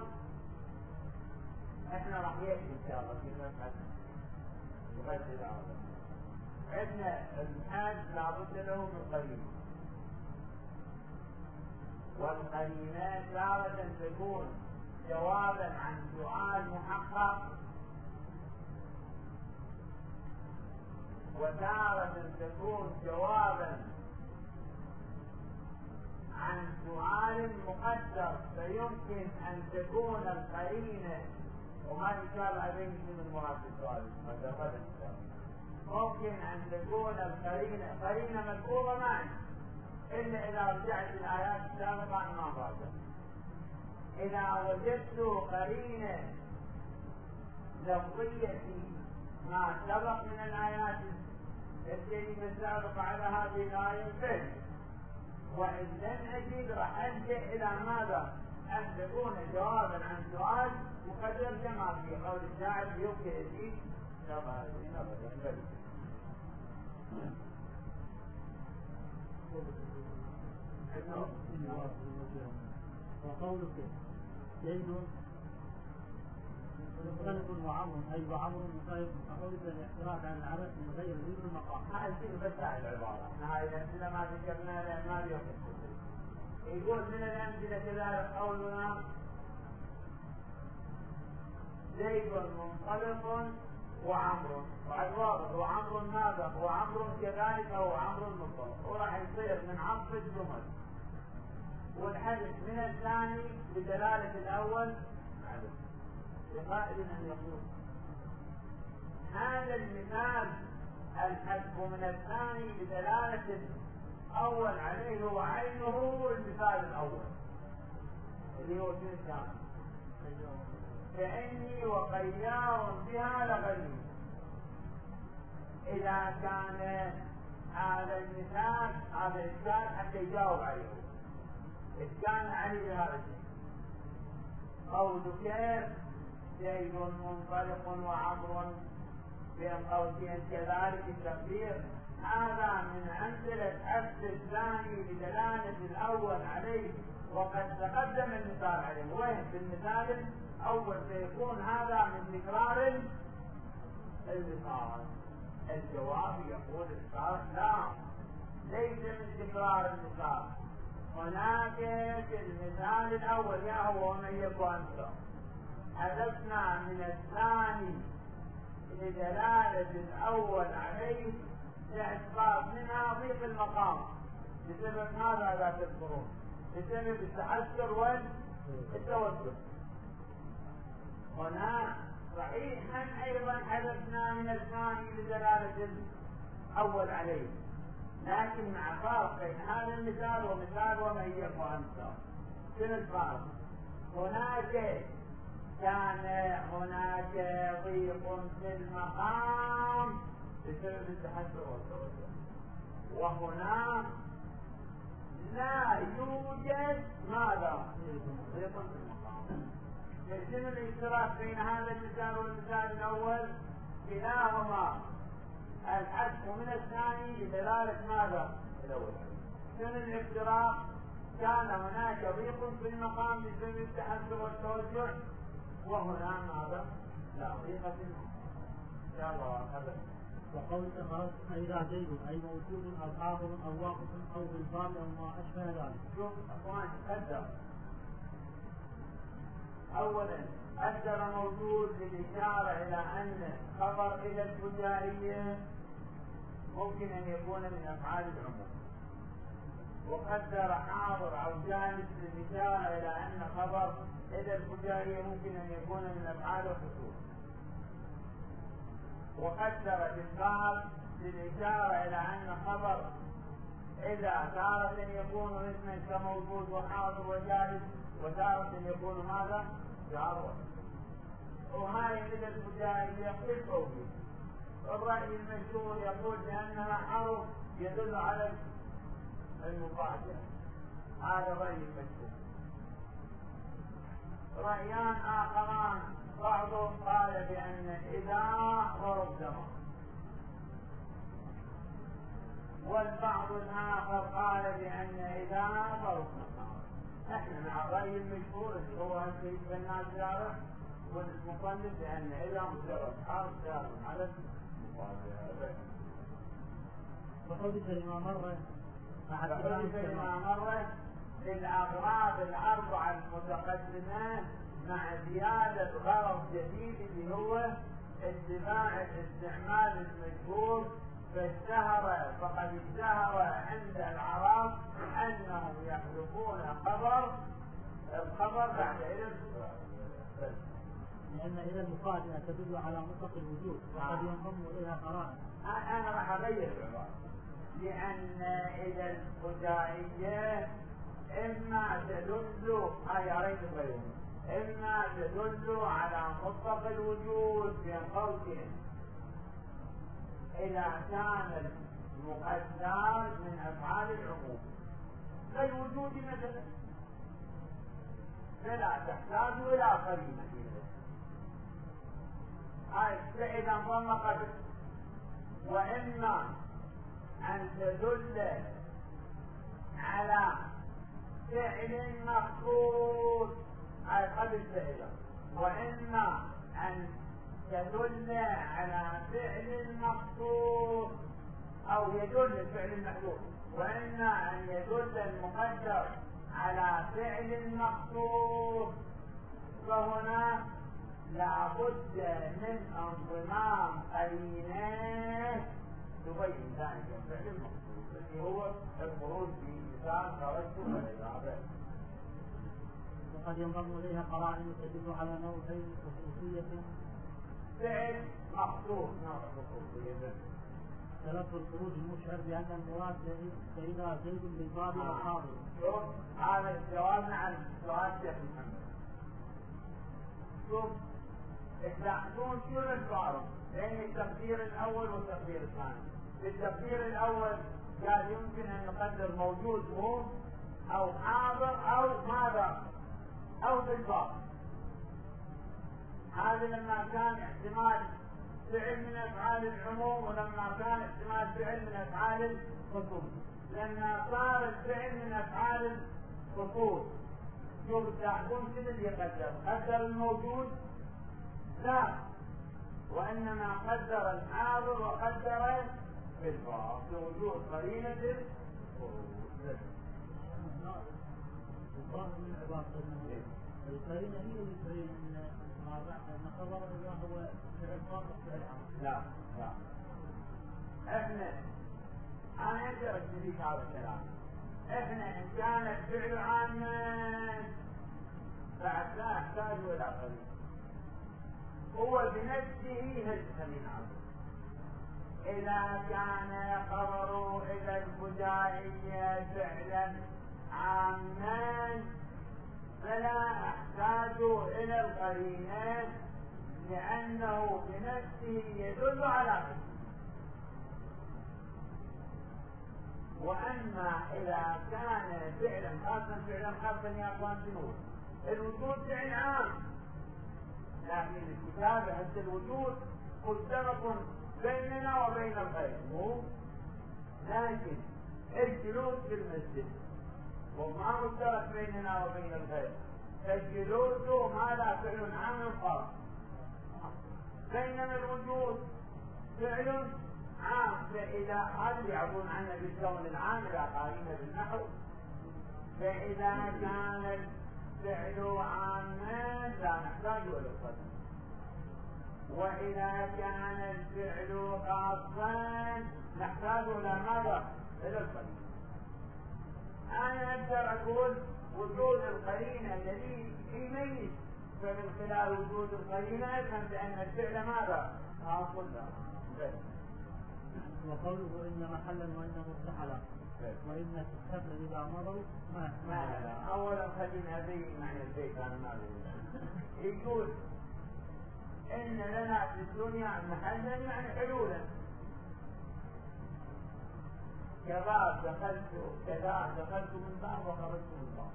إحنا راح يأتي إن شاء الله في مسألة يغذي الأرض. عندنا الحج لابد له من قرينة، والقرينة تارة تكون جوابا عن سؤال محقق، وتارة تكون جوابا عن سؤال مقدر، فيمكن أن تكون القرينة وما يشار عليه من المراد السؤال المقدر ممكن أن تكون القرينة قرينة مذكورة معي إلا إذا رجعت الآيات السابقة ما راجع. إذا وجدت قرينة لفظية في ما سبق من الآيات التي السابقة على هذه الآية فهم، وإن لم أجد راح ألجأ إلى ماذا؟ أن تكون جوابا عن سؤال مقدر كما في قول الشاعر يمكن أجيب شبه نظر وقولك زيد مختلف وعمر أي وعمر مختلف، فقولك الاعتراض عن العبث من غير ذكر المقام. هذا الشيء بس على العبارة، هاي الأمثلة ما ذكرناها ما بيوقف. يقول من الأمثلة كذلك قولنا زيد منطلق وعمر، وعد واضح وعمر ماذا؟ وعمر كذلك هو عمر منطلق، وراح يصير من عطف الجمل والحدث من الثاني بدلالة الأول عليه. لقائل أن يقول هذا المثال الحذف من الثاني بدلالة الأول عليه هو عينه المثال الأول اللي هو شنو الثاني؟ كأني وخيار بها لغني. إذا كان هذا المثال هذا الإشكال حتى يجاوب عليه إشكال عليه بهذا الشيء. قولك زيد منطلق وعمر بين قوسين كذلك التقدير، هذا من أمثلة حذف الثاني بدلالة الأول عليه، وقد تقدم المثال عليه. وين في المثال الأول سيكون هذا من تكرار المثال. الجواب يقول الشارح لا، ليس من تكرار المثال. هناك في المثال الأول يا هو ومن يكون حذفنا من الثاني لدلالة الأول عليه لإسقاط منها ضيق المقام بسبب ماذا لا تذكرون؟ بسبب التحسر والتوسل. هنا صحيحا أيضا حذفنا من الثاني لدلالة الأول عليه، لكن مع فرق بين هذا المثال ومثال ومن يكون أمثال. شنو الفرق؟ هناك كان هناك ضيق في المقام بسبب التحسر والتوسل، وهنا لا يوجد ماذا؟ ضيق في المقام. شنو الاشتراك بين هذا المثال والمثال الأول؟ كلاهما الحذف من الثاني لدلالة ماذا؟ الأول. شنو الاشتراك؟ كان هناك ضيق في المقام بسبب التحسر والتوسع، وهنا ماذا؟ لا ضيق في المقام. إن شاء الله هذا. وقولك خرجت فإذا زيد أي موجود أو حاضر أو واقف أو بالباب أو ما أشبه ذلك. شوف أخوان قدر أولا قدر موجود للإشارة إلى أن خبر إلى الفجائية ممكن أن يكون من أفعال العموم، وقدر حاضر أو جالس للإشارة إلى أن خبر إلى الفجائية ممكن أن يكون من أفعال الخصوص، وقدر بالباب للإشارة إلى أن خبر إذا تارة يكون اسما كموجود وحاضر وجالس، وتارة يكون ماذا؟ جار. وهاي إلى الفجائية يقصوا به. الرأي المشهور يقول بأنها حرف يدل على المفاجأة. هذا رأي المشهور. رأيان آخران، بعضهم قال بأن إذا ضرب دمه، والبعض الآخر قال بأن إذا ضرب نصارى. احنا مع الرأي المشهور اللي هو السيد بن جارح والمصنف بأن إذا مجرد حرف دار على المفاجأة. وحدث لما مر وحدث لما مر للأغراض الأربعة المتقدمة مع زيادة غرض جديد اللي هو اتباع الاستعمال المشهور، فاشتهر فقد اشتهر عند العرب أنهم يحذفون خبر الخبر بعد إذن، لأن إذا المفاجأة تدل على مطلق الوجود وقد ينضم إليها قرائن. أنا راح أغير العبارة، لأن إذا الفجائية إما تدل هاي أريد غيره، إما تدل على مطلق الوجود بين قوسين إذا كان المقدر من أفعال العموم كالوجود مثلا، فلا تحتاج إلى قرينة. هاي فإذا ضم قبل، وإما أن تدل على فعل مخصوص أي قبل فعله، وإما أن تدل على فعل مخصوص أو يدل الفعل المحذوف، وإما أن يدل المقدر على فعل مخصوص. فهنا لا بد من انضمام قرينه تبين ذلك الفعل المخصوص اللي هو الخروج بمثال خرجت من الإرادة. وقد ينضم إليها قرائن تدل على نوعين خصوصية. فعل مخصوص نوع خصوصية. تلفظ الخروج المشعر بأن المراد فإذا زيد بالباب والحاضر. شوف هذا الجواب عن سؤال شيخ محمد. شوف التحكون شو الفارق بين التقدير الأول والتقدير الثاني. في التقدير الأول قال يمكن أن نقدر موجود مو أو حاضر أو ماذا أو بالباب. هذا لما كان احتمال فعل من أفعال العموم، ولما كان احتمال فعل من أفعال الخصوص. لما صار الفعل من أفعال الخصوص شوف التحكم شنو اللي يقدر؟ قدر الموجود؟ لا، وإنما قدر الحاضر وقدر بالباب لوجود قرينة الخروج. الظاهر من عبارة القرينة هي اللي تبين ما بعد أن خبر إذا هو فعل خاص فعل عام. لا لا، احنا انا اقدر استفيد هذا الكلام. احنا ان كان الفعل عاما بعد لا يحتاج الى قرينة، هو بنفسه هز من عام. اذا كان خبره الى الفجائية فعلا عاما فلا احتاج الى القرينة، لانه بنفسه يدل على قرينة. واما اذا كان فعلا خاصا فعلا خاصا يا اخوان شنو؟ الوجود فعل عام، لكن الكتابة حتى الوجود مشترك بيننا وبين الغير، مو لكن الجلوس في المسجد وما مشترك بيننا وبين الغير. الجلوس ماذا؟ فعل عام خاص، بينما الوجود فعل عام. فإذا هذا يعبون عنه بالكون العام إلى قائمة بالنحو. فإذا كان الفعل عاما لا نحتاج إلى القدر، وإذا كان الفعل خاصا نحتاج إلى ماذا؟ إلى القدر. أنا أقدر أقول وجود القرينة الذي يميز، فمن خلال وجود القرينة أفهم بأن الفعل ماذا؟ خاص له. وقوله إن محلا وإن مرتحلا وإن في السفر إذا مضوا ما ما لا. أولا خلينا أبين معنى البيت أنا ما أقول. يقول إن لنا في الدنيا محلا يعني حلولا. كباب دخلت كذا دخلت من باب وخرجت من باب.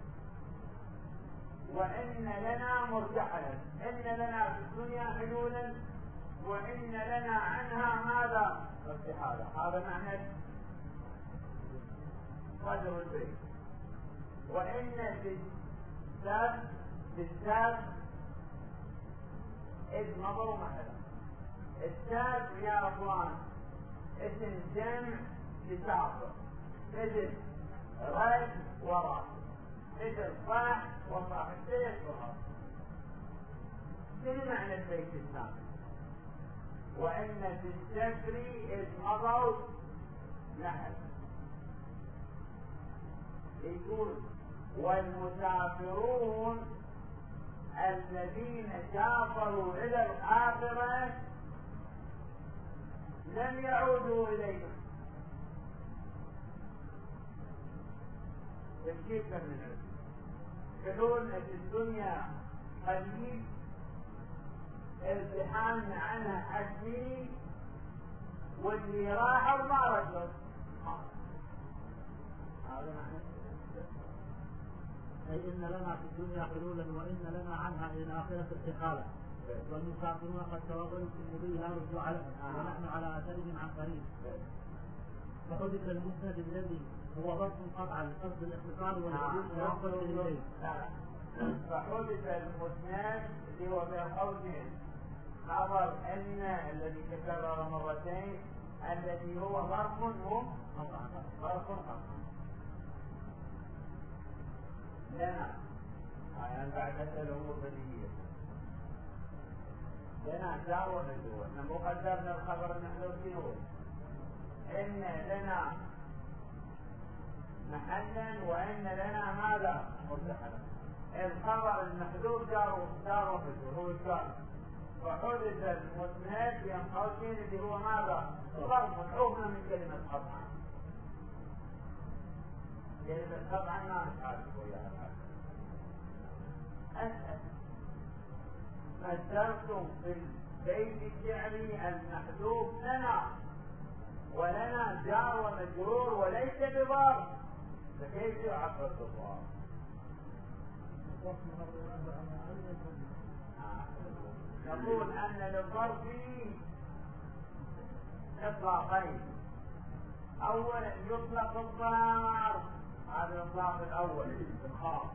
وإن لنا مرتحلا، إن لنا في الدنيا حلولا وإن لنا عنها ماذا؟ ارتحالا. هذا معنى قدر البيت. وإن بالذات بالذات إذ نظروا محلا. الذات يا أخوان اسم جمع لتعطر، مثل رد وراء، مثل صاح وصاح السيف وراء. شنو معنى البيت الثاني؟ وإن في السفر إذ مضوا نحل. يقول والمسافرون الذين سافروا إلى الآخرة لم يعودوا إليها. كيف من العلم؟ يقولون في الدنيا قليل، التحام عنها حتمي، واللي راحوا ما رجعوا. هذا معنى أي إن لنا في الدنيا حلولا وإن لنا عنها إلى الآخرة ارتحالا. والمسافرون قد توغلوا في النبي لا رجوع لهم ونحن على أثرهم عن قريب. فحدث المسند الذي هو ضبط قطعا لقصد الاختصار والعدول إلى أفضل إليه. فحدث المسند اللي هو بين قوسين خبر أن الذي تكرر مرتين الذي هو ظرف قطعا ظرف قطعا لنا. يعني بعد الأمور بديهية لنا جار ومجرور. نحن قدرنا الخبر المحذوف هو إن لنا محلا وإن لنا ماذا؟ مرتحلا. الخبر المحذوف جار جار ومجرور هو الجار. فحدث المسند بين قوسين اللي هو ماذا؟ ظرف حكم من كلمة قطعا. كلمة قطعا ما نتعرف وياها. أسأل فسرتم في البيت الشعري المحذوف لنا ولنا جار ومجرور وليس بظرف، فكيف يعبر بالظرف؟ نقول أن للظرف إطلاقين. أولا يطلق الظرف، هذا الإطلاق الأول الخاص،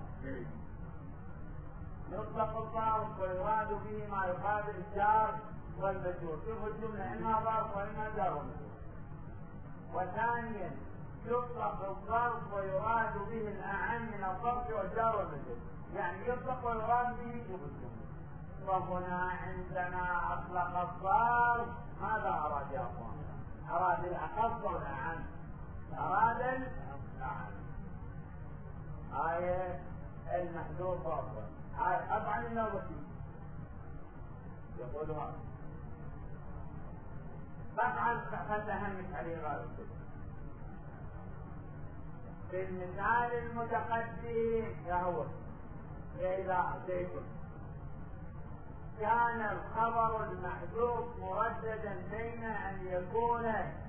يطلق الظرف ويراد به ما يقابل الجار والمجرور. شوفوا الجملة إما ظرف وإما جار ومجرور. وثانيا يطلق الظرف ويراد به الأعم من الظرف والجار والمجرور، يعني يطلق ويراد به. شوفوا الجملة وهنا عندنا أطلق الظرف، ماذا أراد يا أخوان؟ أراد الأخص والأعم، أراد الأعم. آية المحذوف ظرفا آية طبعا النوبتي يقول هذا طبعا فتهمت عليه غالب. في المثال المتقدم يهو إذا أعطيكم كان الخبر المحذوف مرددا بين أن يكون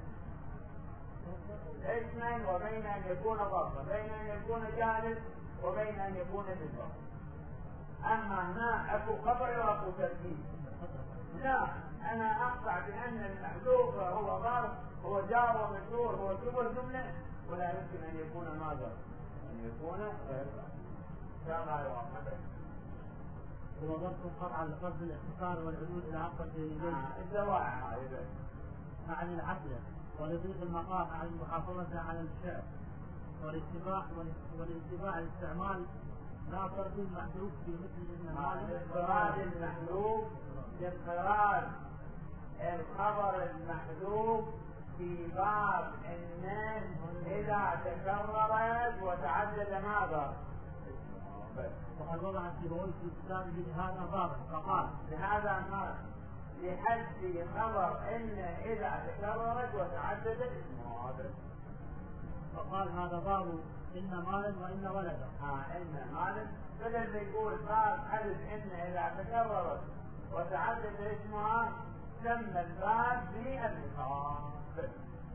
اسما وبين أن يكون ظرفا، بين أن يكون جالس وبين أن يكون بالظرف. أما ما أكو خبر وأكو تركيب، لا أنا أقطع بأن المحذوف هو ظرف هو جار ومجرور هو شبه جملة، ولا يمكن أن يكون ماذا؟ أن يكون غير ظرف. كما يوافق هو ظرف قطعا لقصد الاختصار والعدول إلى أفضل إليه. الزواعي هذه عن العقل ولضيق المقام عن المحافظة على الشعر والاتباع والاتباع الاستعمال لا فرق المحذوف في مثل ان الانفراد المحذوف انفراد الخبر المحذوف في باب الناس اذا تكررت وتعدد ماذا؟ وقد وضع السيبوي في كتابه لهذا بابا فقال لهذا ما لحد خبر ان اذا تكررت وتعددت اسمه هذا، فقال هذا باب إن مالا وإن ولدا. ها إن مالا بدل ما يقول باب حدث إن إذا تكررت وتعدد اسمها سمى الباب بالإخاف.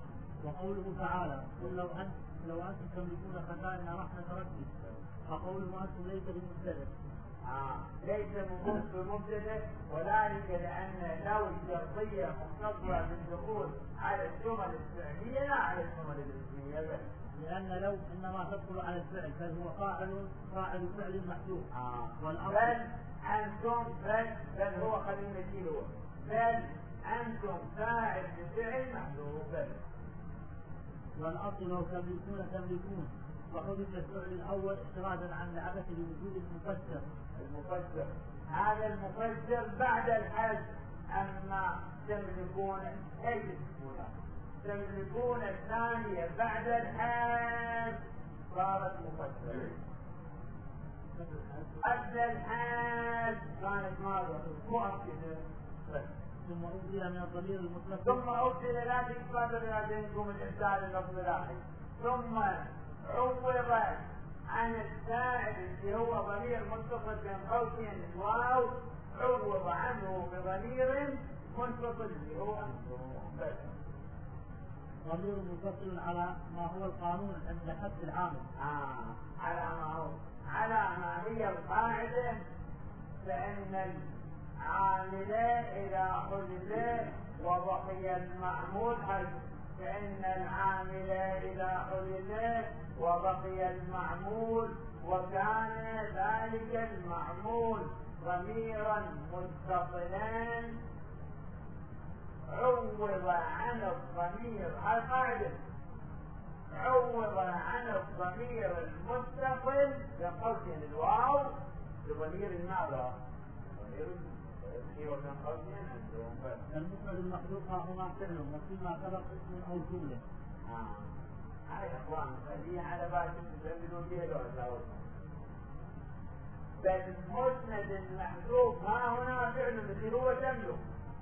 وقوله تعالى قل لو أنت لو أنتم تملكون خزائن رحمة ربي، فقوله أنتم ليس بمبتدأ. آه. ليس بمبتدأ، وذلك لأن لو الشرطية مقتصرة بالدخول على الجمل الفعلية لا على الجمل الاسمية بس. لأن لو إنما تدخل على الفعل بل هو فاعل فاعل فعل محذوف. آه. والأصل بل أنتم بل بل هو خلينا نشيله بل أنتم فاعل بفعل محذوف. والأصل لو تملكون تملكون، وحذف الفعل الأول احترازا عن العبث لوجود المفسر. المفسر هذا المفسر بعد الحذف. أما تملكون أي تملكون تملكون الثانية بعد الحذف صارت مفسرة. قبل الحذف كانت ماذا؟ مؤكدة. ثم أبدل من الضمير المطلق ثم أبدل لا تقدر إلى بينكم الإبدال اللفظ الآخر. ثم عوض عن الفاعل اللي هو ضمير متصل بين قوسين الواو، عوض عنه بضمير منفصل اللي هو أنتم. ضمير متصل على ما هو القانون عند حذف العامل. آه. على ما هو على ما هي القاعدة، فإن العامل إذا حذف وبقي المعمول حذف، فإن العامل إذا حذف وبقي المعمول وكان ذلك المعمول ضميرا متصلا عوض عن الضمير القاعدة عوض عن الضمير المتصل بقوسين الواو بضمير ماذا؟ ضمير الاسم وكان قوسين المفرد المحذوف هما فعل وفيما سبق اسم أو جملة. آه. هاي اخوان خليه على بالكم تستعملون فيها لو تجاوز. فالمسند المحذوف ها هنا فعل مثل هو تملك،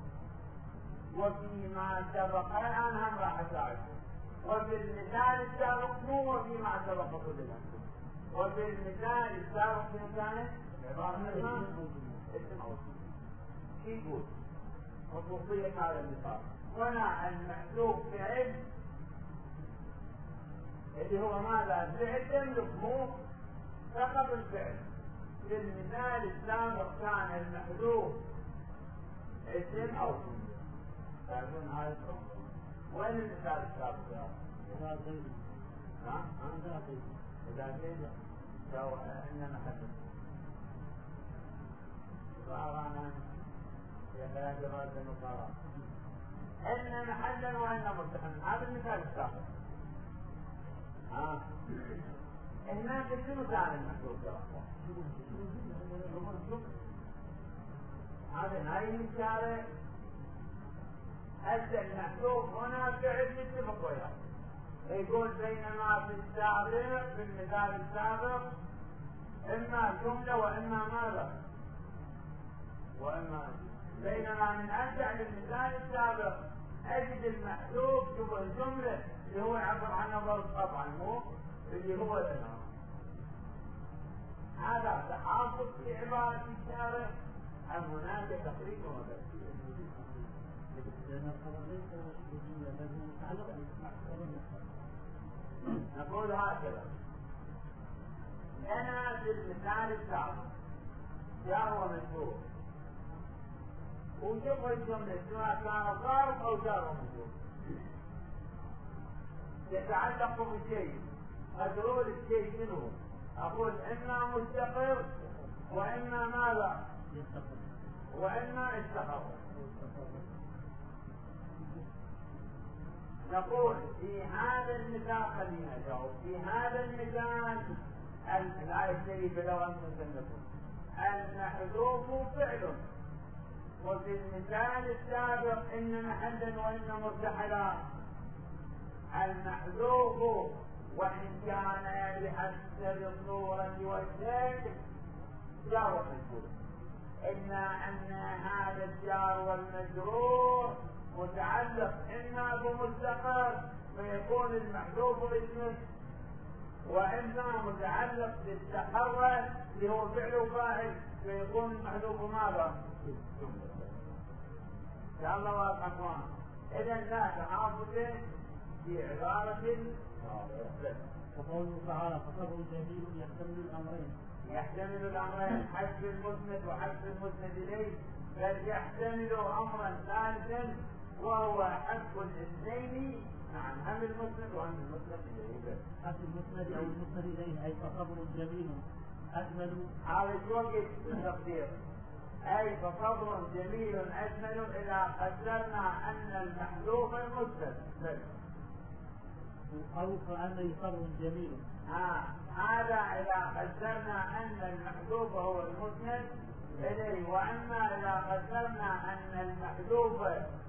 وفيما سبق الان هم راح اساعدكم، وفي المثال السابق مو وفيما سبق كل الامثله، وفي المثال السابق من كانت عباره عن اسم او شو يقول خصوصيه هذا المثال. هنا المحذوف فعل اللي هو ماذا؟ فعل تملك مو فقط الفعل. في المثال السابق كان المحذوف اسم او جمله. تعرفون هذا الشيء؟ وين المثال السابق يا إذا زيد ها؟ إذا زيد إذا زيد لو إنما حدث صارنا يا ثلاث جواب المصارعة إن محلا وإن مرتحلا. هذا المثال السابق. ها هناك شنو كان المحذوف يا اخوان؟ هذا هاي الاشاره. هسه المحذوف هنا فعل يتفق وياه. يقول بينما في السابق في المثال السابق اما جمله واما ماذا؟ واما بينما من ارجع للمثال السابق اجد المحذوف شبه الجمله اللي هو يعبر عنه ظرف طبعا مو اللي هو لنا. هذا تحافظ في عبارة الشارع أم هناك تقريب وتفسير؟ نقول هكذا. أنا في المثال السابق جار ومجرور وشبه الجملة سواء كان ظرف أو جار ومجرور يتعلق بشيء مجرور الشيء منه. أقول إما مستقر وإما ماذا؟ وإما استقر. نقول في هذا المثال خلينا نجاوب في هذا المثال الآية الشريفة لو أنتم تنبهون المحذوف فعل، وفي المثال السابق إن محلا وإن مرتحلا. المحذوف وإن كان بحسب الصورة والشكل جار ومجرور، إلا أن هذا الجار والمجرور متعلق إما بمستقر فيكون المحذوف اسمه، وإما متعلق بالتحرك اللي هو فعل وفاعل فيكون المحذوف ماذا؟ إن شاء الله واضح أخوان. إذا لا تحافظ في عبارة واضحة. وقوله تعالى فصبر جميل يحتمل الأمرين. يحتمل الأمرين حذف المسند وحذف المسند إليه، بل يحتمل أمرا ثالثا وهو حذف الاثنين. نعم، هم المسند وهم المسند إليه. حذف المسند أو المسند إليه أي فصبر جميل أجمل. هذا وقت التقدير، أي فصبر جميل أجمل إذا قدرنا أن المحذوف المسند. أو فأنه صبر جميل. آه. هذا إذا قدرنا أن المحذوف هو المسند إليه، وأما إذا قدرنا أن المحذوف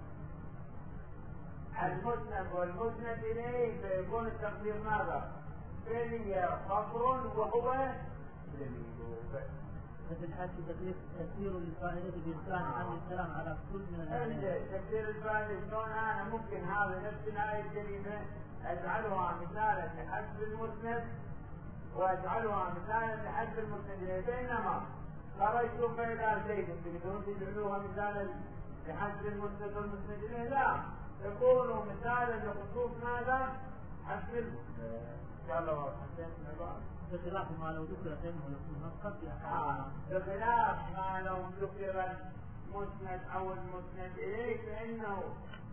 المسند والمسند إليه فيكون التقدير ماذا؟ فلي صبر وهو جميل. ففي الحج تفسير للفائدة بإمكان حمل الكلام على كل من المعنيين. تفسير الفائدة شلون أنا ممكن هذا نفس الآية الكريمة أجعلها مثالا لحذف المسند وأجعلها مثالا لحذف المسند، بينما خرجت فإذا زيد تريدون تجعلوها مثالا لحذف المسند والمسند إليه؟ لا، تكون مثالا لخصوص ماذا؟ حذف المسند. إن شاء الله حسيت العبارة. بخلاف ما لو ذكر شيء يكون نصا في أحكام. بخلاف ما لو ذكر المسند أو المسند إليه فإنه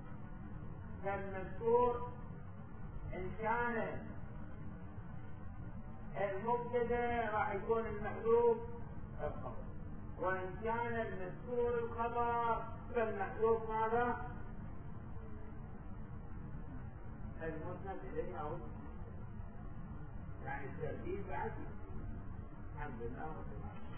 كالمذكور إن كان المبتدأ راح يكون المحذوف الخبر، وإن كان المذكور الخبر فالمحذوف ماذا؟ المسند إليه أو يعني الترتيب بعد. الحمد لله رب العالمين.